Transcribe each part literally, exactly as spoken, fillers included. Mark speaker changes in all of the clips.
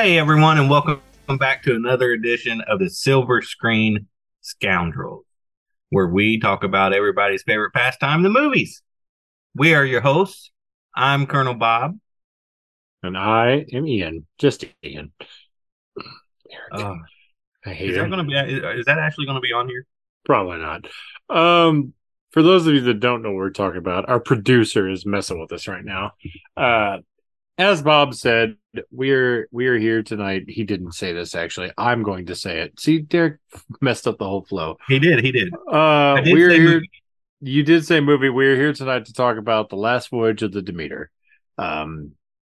Speaker 1: Hey, everyone, and welcome back to another edition of the Silver Screen Scoundrels, where we talk about everybody's favorite pastime, the movies. We are your hosts. I'm Colonel Bob.
Speaker 2: And I am Ian. Just Ian. Eric.
Speaker 1: Uh,
Speaker 2: I hate
Speaker 1: is that
Speaker 2: him.
Speaker 1: going to be? Is, is that actually going to be on here?
Speaker 2: Probably not. Um, for those of you that don't know what we're talking about, our producer is messing with us right now. Uh, as Bob said, we're we're here tonight. He didn't say this actually. I'm going to say it. See, Derek messed up the whole flow.
Speaker 1: He did. He did. I
Speaker 2: Uh,
Speaker 1: did
Speaker 2: we're
Speaker 1: say
Speaker 2: here.
Speaker 1: movie.
Speaker 2: You did say movie. We're here tonight to talk about the last voyage of the Demeter. Um,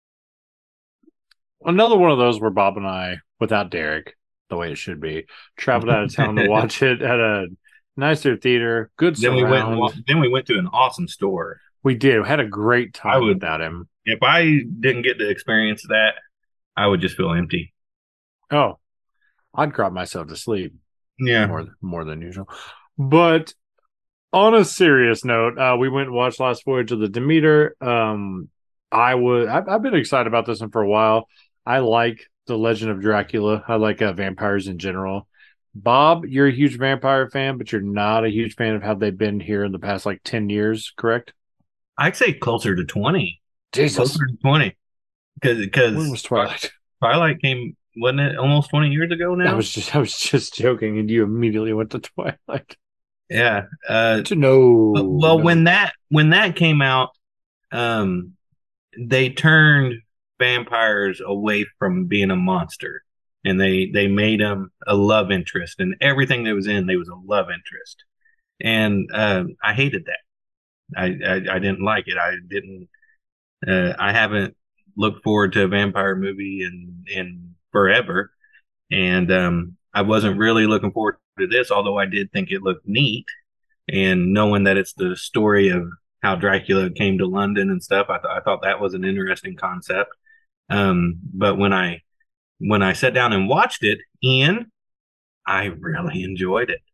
Speaker 2: another one of those where Bob and I, without Derek, the way it should be, traveled out of town to watch it at a nicer theater, good
Speaker 1: Then we went. And wa-
Speaker 2: surround.
Speaker 1: then we went to an awesome store.
Speaker 2: We did. Had a great
Speaker 1: I
Speaker 2: time
Speaker 1: would,
Speaker 2: without him.
Speaker 1: if I didn't get to experience that, I would just feel empty.
Speaker 2: Oh, I'd cry myself to sleep
Speaker 1: Yeah.
Speaker 2: more more than usual. But on a serious note, uh, we went and watched Last Voyage of the Demeter. Um, I would. I've, I've been excited about this one for a while. I like the Legend of Dracula. I like uh, vampires in general. Bob, you're a huge vampire fan, but you're not a huge fan of how they've been here in the past like ten years, correct?
Speaker 1: I'd say closer to twenty.
Speaker 2: Jesus.
Speaker 1: Closer to twenty. Because
Speaker 2: When
Speaker 1: because
Speaker 2: was Twilight?
Speaker 1: Twilight came, wasn't it almost twenty years ago
Speaker 2: I
Speaker 1: now?
Speaker 2: was just I was just joking, and you immediately went to Twilight.
Speaker 1: Yeah. Uh,
Speaker 2: To no,
Speaker 1: well,
Speaker 2: no.
Speaker 1: when that when that came out, um, they turned vampires away from being a monster, and they they made them a love interest, and everything that was in, they was a love interest, and um, I hated that. I, I I didn't like it. I didn't. Uh, I haven't looked forward to a vampire movie in in forever, and um, I wasn't really looking forward to this. Although I did think it looked neat, and knowing that it's the story of how Dracula came to London and stuff, I, th- I thought that was an interesting concept. Um, but when I when I sat down and watched it, Ian, I really enjoyed it.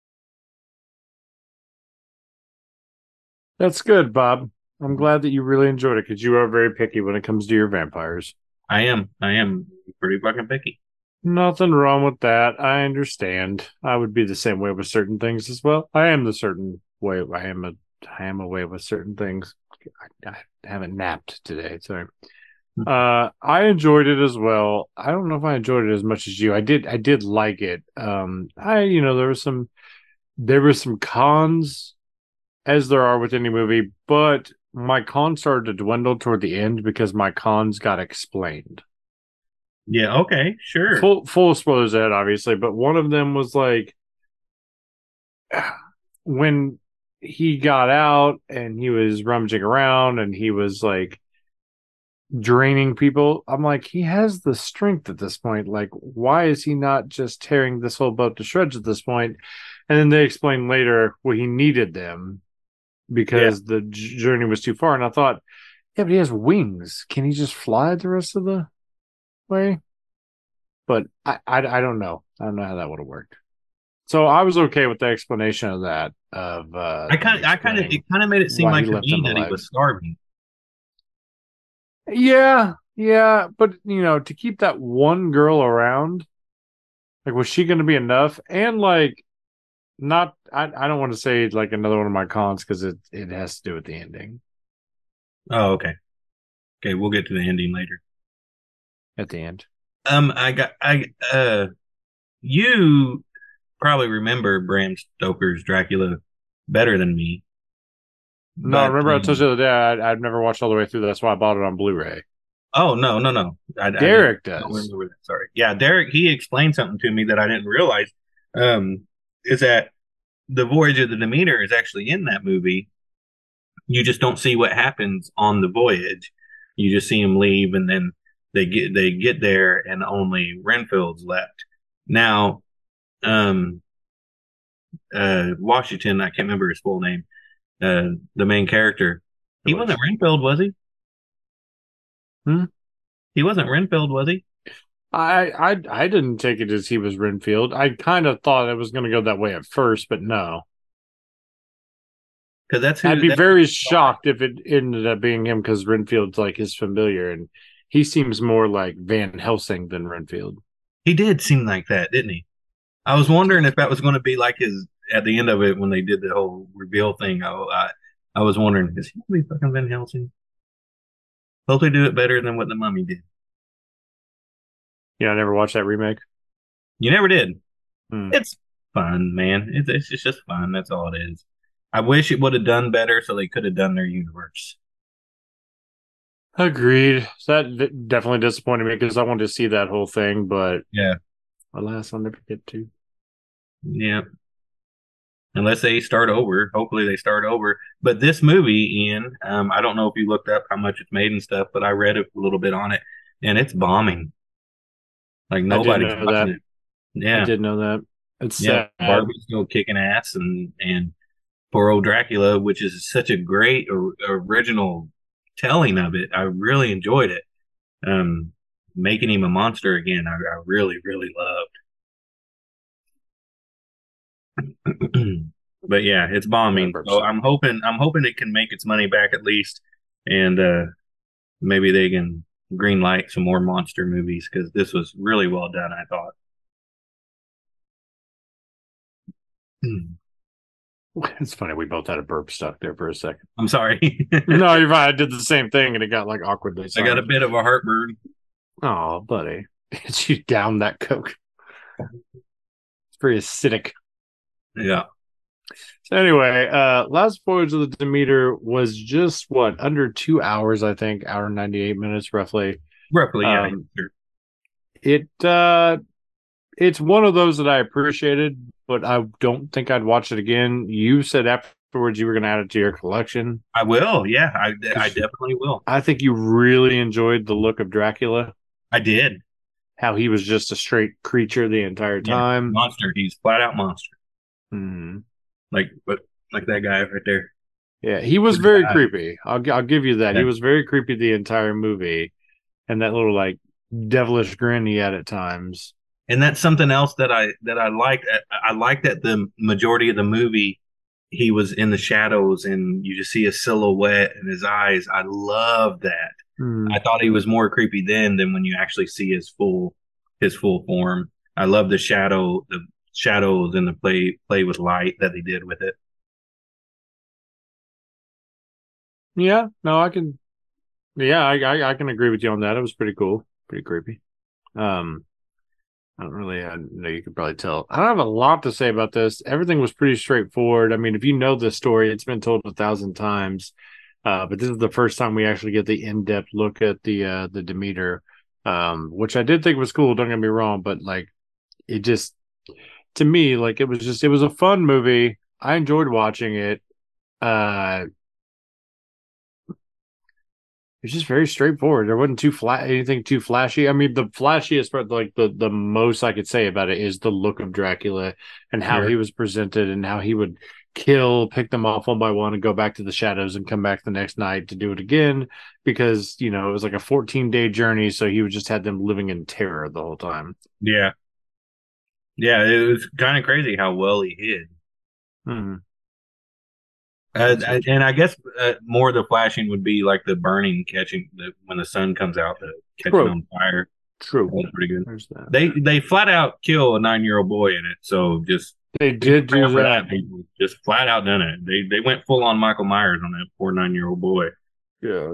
Speaker 2: That's good, Bob. I'm glad that you really enjoyed it because you are very picky when it comes to your vampires.
Speaker 1: I am I am pretty fucking picky.
Speaker 2: Nothing wrong with that. I understand. I would be the same way with certain things as well. I am the certain way. I am a. I am a way with certain things. I, I haven't napped today. Sorry. Uh, I enjoyed it as well. I don't know if I enjoyed it as much as you. I did. I did like it. Um, I you know there was some there were some cons as there are with any movie, but my cons started to dwindle toward the end because my cons got explained.
Speaker 1: Yeah, okay, sure.
Speaker 2: Full full spoilers ahead, obviously, but one of them was like when he got out and he was rummaging around and he was like draining people. I'm like, he has the strength at this point. Like, why is he not just tearing this whole boat to shreds at this point? And then they explain later, well, he needed them
Speaker 1: Yeah.
Speaker 2: because the journey was too far. And I thought, yeah, but he has wings. Can he just fly the rest of the way? But I, I, I don't know. I don't know how that would have worked. So I was okay with the explanation of that. Of uh,
Speaker 1: I kind of I kind of it kind of made it seem
Speaker 2: why he
Speaker 1: like to
Speaker 2: left
Speaker 1: me
Speaker 2: them
Speaker 1: that he
Speaker 2: alive.
Speaker 1: was starving.
Speaker 2: Yeah, yeah, but you know, to keep that one girl around, like, was she going to be enough? And like, not, I, I don't want to say like another one of my cons because it it has to do with the ending
Speaker 1: Oh, okay. Okay, we'll get to the ending later.
Speaker 2: at the end.
Speaker 1: Um, I got I uh you probably remember Bram Stoker's Dracula better than me,
Speaker 2: No,
Speaker 1: but
Speaker 2: remember I told
Speaker 1: um,
Speaker 2: you the other day I, I've never watched all the way through. That's why I bought it on Blu-ray.
Speaker 1: oh no no no, I, I didn't
Speaker 2: Derek
Speaker 1: don't
Speaker 2: does.
Speaker 1: remember that. Sorry. Yeah, Derek he explained something to me that I didn't realize. Um, is that the Voyage of the Demeter is actually in that movie. You just don't see what happens on the voyage. You just see him leave, and then they get they get there, and only Renfield's left. Now, um, uh, Washington, I can't remember his full name. Uh, the main character, he wasn't
Speaker 2: George.
Speaker 1: Renfield, was he?
Speaker 2: Hmm?
Speaker 1: He wasn't Renfield, was he?
Speaker 2: I I I didn't take it as he was Renfield. I kind of thought it was going to go that way at first, but no.
Speaker 1: Because that's
Speaker 2: I'd
Speaker 1: who.
Speaker 2: be
Speaker 1: That's
Speaker 2: very shocked if it ended up being him because Renfield's like his familiar, and he seems more like Van Helsing than Renfield.
Speaker 1: He did seem like that, didn't he? I was wondering if that was going to be like his at the end of it when they did the whole reveal thing. I I, I was wondering, is he going to be fucking Van Helsing? Hope they do it better than what the Mummy did.
Speaker 2: Yeah, I never watched that remake.
Speaker 1: You never did.
Speaker 2: Hmm.
Speaker 1: It's fun, man. It's it's just, just fun. That's all it is. I wish it would have done better so they could have done their universe.
Speaker 2: Agreed. So that definitely disappointed me because I wanted to see that whole thing, but
Speaker 1: Yeah,
Speaker 2: alas, I'll never get to.
Speaker 1: yeah. Unless they start over. Hopefully they start over. But this movie, Ian, um, I don't know if you looked up how much it's made and stuff, but I read a little bit on it, and it's bombing. Like
Speaker 2: I did
Speaker 1: nobody's
Speaker 2: know
Speaker 1: watching
Speaker 2: that.
Speaker 1: it.
Speaker 2: I
Speaker 1: Yeah,
Speaker 2: did know that. It's
Speaker 1: yeah.
Speaker 2: sad.
Speaker 1: Barbie's still kicking ass, and and poor old Dracula, which is such a great or, original telling of it. I really enjoyed it. Um, making him a monster again, I, I really, really loved. But yeah, it's bombing. So I'm hoping I'm hoping it can make its money back at least, and uh, maybe they can green light some more monster movies because this was really well done. I thought.
Speaker 2: It's funny. We both had a burp stuck there for a second.
Speaker 1: I'm sorry.
Speaker 2: No, you're fine. I did the same thing and it got like awkwardly
Speaker 1: I got a
Speaker 2: silent.
Speaker 1: bit of a heartburn.
Speaker 2: Oh, buddy. You down that Coke. It's very acidic.
Speaker 1: Yeah.
Speaker 2: So anyway, uh Last Voyage of the Demeter was just what, under two hours, I think, hour and ninety-eight minutes roughly.
Speaker 1: Roughly, yeah.
Speaker 2: Um,
Speaker 1: Sure.
Speaker 2: It uh it's one of those that I appreciated, but I don't think I'd watch it again. You said afterwards you were going to add it to your collection.
Speaker 1: I will. Yeah, I, I definitely will.
Speaker 2: I think you really enjoyed the look of Dracula.
Speaker 1: I did.
Speaker 2: How he was just a straight creature the entire
Speaker 1: Yeah,
Speaker 2: time.
Speaker 1: monster. He's flat out monster.
Speaker 2: Hmm.
Speaker 1: Like, but like that guy right there.
Speaker 2: Yeah, he was
Speaker 1: Good
Speaker 2: very
Speaker 1: guy.
Speaker 2: creepy. I'll I'll give you that.
Speaker 1: Yeah.
Speaker 2: He was very creepy the entire movie, and that little like devilish grin he had at times.
Speaker 1: And that's something else that I that I liked. I, I liked that the majority of the movie he was in the shadows and you just see a silhouette in his eyes. I love that.
Speaker 2: Hmm.
Speaker 1: I thought he was more creepy then than when you actually see his full his full form. I love the shadow the shadows and the play play with light that they did with it.
Speaker 2: Yeah, no, I can. Yeah, I, I I can agree with you on that. It was pretty cool, pretty creepy. Um, I don't really, I know you could probably tell. I don't have a lot to say about this. Everything was pretty straightforward. I mean, if you know the story, it's been told a thousand times. Uh, but this is the first time we actually get the in-depth look at the uh, the Demeter, um, which I did think was cool. Don't get me wrong, but like, it just to me, like, it was just it was a fun movie. I enjoyed watching it. Uh, It's just very straightforward. There wasn't too flat anything too flashy. I mean, the flashiest part, like the the most I could say about it is the look of Dracula and how
Speaker 1: Sure.
Speaker 2: he was presented and how he would kill, pick them off one by one, and go back to the shadows and come back the next night to do it again because you know it was like a fourteen day journey, so he would just had them living in terror the whole time.
Speaker 1: Yeah. Yeah, it was kind of crazy how well he hid.
Speaker 2: Hmm.
Speaker 1: Uh, I- and I guess uh, more of the flashing would be like the burning, catching the when the sun comes out, the catching
Speaker 2: True.
Speaker 1: on fire.
Speaker 2: True.
Speaker 1: That was pretty good.
Speaker 2: There's that.
Speaker 1: They they flat out kill a nine year old boy in it, so just
Speaker 2: They did do
Speaker 1: prepare for
Speaker 2: that.
Speaker 1: people. Just flat out done it. They they went full on Michael Myers on that poor nine year old boy.
Speaker 2: Yeah.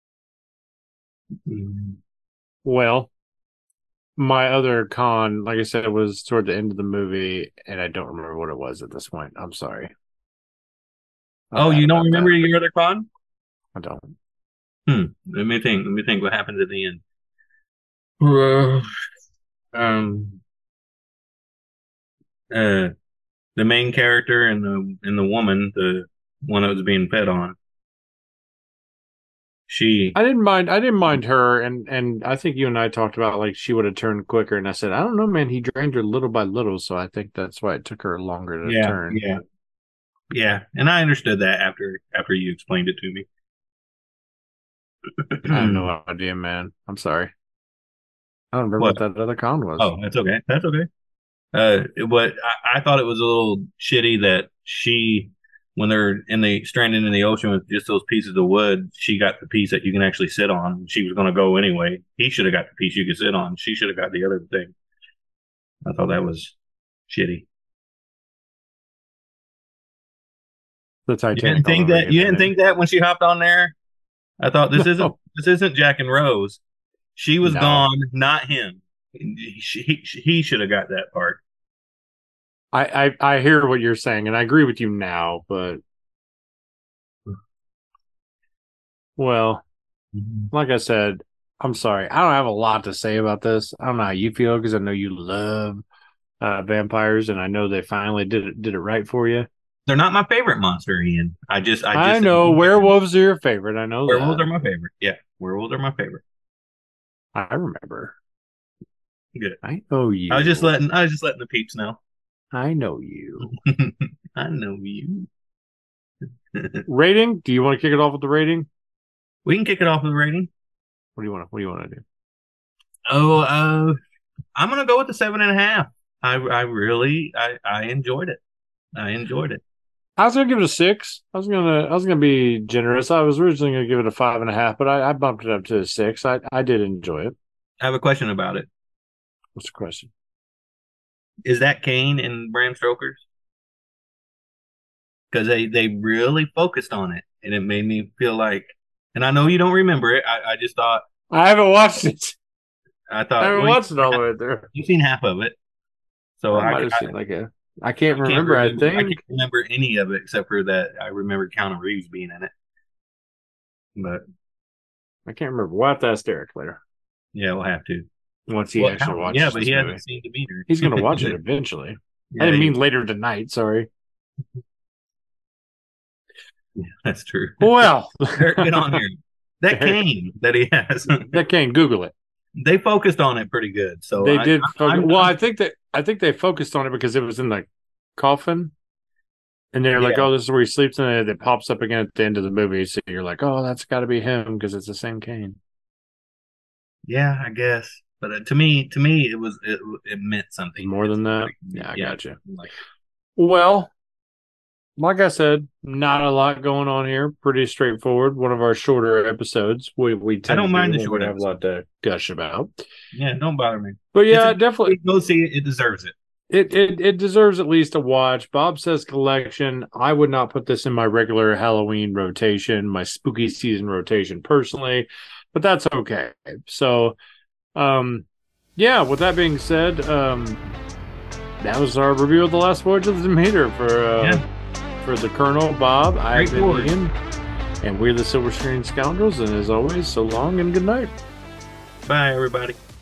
Speaker 1: Mm-hmm.
Speaker 2: Well, my other con, like I said, was toward the end of the movie, and I don't remember what it was at this point. I'm sorry. I'm
Speaker 1: Oh,
Speaker 2: bad
Speaker 1: you don't
Speaker 2: about
Speaker 1: remember
Speaker 2: that.
Speaker 1: your other con?
Speaker 2: I don't.
Speaker 1: Hmm. Let me think. Let me think. What happens at the end? Uh, um. Uh. The main character and the and the woman, the one that was being fed on. She.
Speaker 2: I didn't mind. I didn't mind her, and and I think you and I talked about like she would have turned quicker, and I said I don't know, man. He drained her little by little, so I think that's why it took her longer to
Speaker 1: Yeah.
Speaker 2: turn.
Speaker 1: Yeah. Yeah. And I understood that after after you explained it to me.
Speaker 2: I have no idea, man. I'm sorry. I don't remember
Speaker 1: What?
Speaker 2: what that other con was.
Speaker 1: Oh, that's okay. That's okay. Uh, but I, I thought it was a little shitty that she when they're in the stranded in the ocean with just those pieces of wood, she got the piece that you can actually sit on. She was going to go anyway. He should have got the piece you could sit on. She should have got the other thing. I thought that was shitty.
Speaker 2: The
Speaker 1: You
Speaker 2: Titanic.
Speaker 1: didn't think
Speaker 2: all over
Speaker 1: that? You didn't
Speaker 2: again.
Speaker 1: think that when she hopped on there? I thought this
Speaker 2: No.
Speaker 1: isn't this isn't Jack and Rose. She was
Speaker 2: No.
Speaker 1: gone, not him. He, he, he should have got that part.
Speaker 2: I, I I hear what you're saying, and I agree with you now, but well, like I said, I'm sorry. I don't have a lot to say about this. I don't know how you feel because I know you love uh, vampires, and I know they finally did it did it right for you.
Speaker 1: They're not my favorite monster, Ian. I just I
Speaker 2: I,
Speaker 1: just
Speaker 2: know werewolves are your favorite. I know
Speaker 1: werewolves
Speaker 2: that.
Speaker 1: are my favorite. Yeah, werewolves are my favorite.
Speaker 2: I remember.
Speaker 1: Good.
Speaker 2: I know you.
Speaker 1: I was just letting I was just letting the peeps know.
Speaker 2: I know you.
Speaker 1: I know you.
Speaker 2: Rating? Do you want to kick it off with the rating?
Speaker 1: We can kick it off with a rating.
Speaker 2: What do you want? To, what do you want to do?
Speaker 1: Oh, uh, I'm gonna go with the seven and a half. I I really I I enjoyed it. I enjoyed it.
Speaker 2: I was gonna give it a six. I was gonna I was gonna be generous. I was originally gonna give it a five and a half, but I, I bumped it up to a six. I I did enjoy it.
Speaker 1: I have a question about it.
Speaker 2: What's the question?
Speaker 1: Is that Kane and Bram Stoker's? Because they they really focused on it, and it made me feel like. And I know you don't remember it. I, I just thought
Speaker 2: I haven't watched it.
Speaker 1: I thought
Speaker 2: I haven't
Speaker 1: well,
Speaker 2: watched it all the way through.
Speaker 1: You've seen half of it, so
Speaker 2: I
Speaker 1: I,
Speaker 2: might have
Speaker 1: I,
Speaker 2: seen like a. I can't
Speaker 1: I
Speaker 2: remember. I
Speaker 1: remember,
Speaker 2: think
Speaker 1: I can't remember any of it except for that I remember Keanu Reeves being in it. But
Speaker 2: I can't remember. We'll have to ask Derek later
Speaker 1: yeah, we'll have to.
Speaker 2: once he
Speaker 1: Well,
Speaker 2: actually
Speaker 1: how-
Speaker 2: watches.
Speaker 1: yeah, but
Speaker 2: this
Speaker 1: he
Speaker 2: movie.
Speaker 1: hasn't seen the meter.
Speaker 2: He's gonna watch it eventually.
Speaker 1: Yeah,
Speaker 2: I didn't
Speaker 1: he-
Speaker 2: mean later tonight. Sorry.
Speaker 1: yeah, that's true.
Speaker 2: Well,
Speaker 1: Derek, get on here. That
Speaker 2: Derek.
Speaker 1: cane that he has,
Speaker 2: that can't Google it.
Speaker 1: they focused on it pretty good. So
Speaker 2: They
Speaker 1: I-
Speaker 2: did.
Speaker 1: I-
Speaker 2: Focus,
Speaker 1: I'm-
Speaker 2: well, I think that I think they focused on it because it was in the coffin, and they're like,
Speaker 1: Yeah.
Speaker 2: "Oh, this is where he sleeps," and it, it pops up again at the end of the movie. So you're like, "Oh, that's got to be him because it's the same cane."
Speaker 1: yeah, I guess. But uh, to me, to me, it was it, it meant something
Speaker 2: More than that, yeah, I
Speaker 1: yeah,
Speaker 2: gotcha.
Speaker 1: like
Speaker 2: Well, like I said, not a lot going on here. Pretty straightforward. One of our shorter episodes. We we tend
Speaker 1: don't
Speaker 2: to
Speaker 1: mind
Speaker 2: do
Speaker 1: the
Speaker 2: when we
Speaker 1: short
Speaker 2: have a lot to gush about.
Speaker 1: yeah, don't bother me.
Speaker 2: But yeah,
Speaker 1: It's a-
Speaker 2: definitely.
Speaker 1: Go see it; it deserves it.
Speaker 2: It, it it deserves at least a watch. Bob Says Collection. I would not put this in my regular Halloween rotation, my spooky season rotation personally, but that's okay. So, um, yeah. With that being said, um, that was our review of The Last Voyage of the Demeter for uh,
Speaker 1: Yeah.
Speaker 2: for the Colonel Bob. I've been
Speaker 1: Straightforward.
Speaker 2: Ian, and we're the Silver Screen Scoundrels. And as always, so long and good night.
Speaker 1: Bye, everybody.